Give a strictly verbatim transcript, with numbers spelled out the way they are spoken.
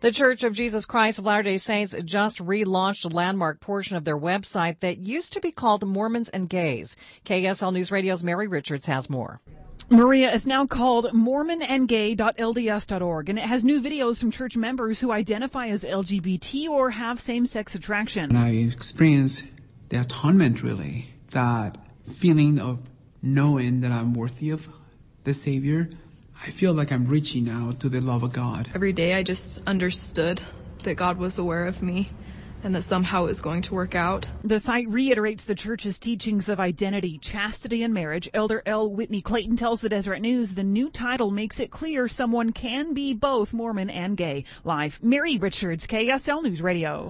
The Church of Jesus Christ of Latter-day Saints just relaunched a landmark portion of their website that used to be called Mormons and Gays. K S L News Radio's Mary Richards has more. Maria is now called mormon and gay dot L D S dot org, and it has new videos from church members who identify as L G B T or have same-sex attraction. And I experienced the atonement, really, that feeling of knowing that I'm worthy of the Savior. I feel like I'm reaching out to the love of God. Every day I just understood that God was aware of me and that somehow it was going to work out. The site reiterates the church's teachings of identity, chastity, and marriage. Elder L. Whitney Clayton tells the Deseret News the new title makes it clear someone can be both Mormon and gay. Live, Mary Richards, K S L News Radio.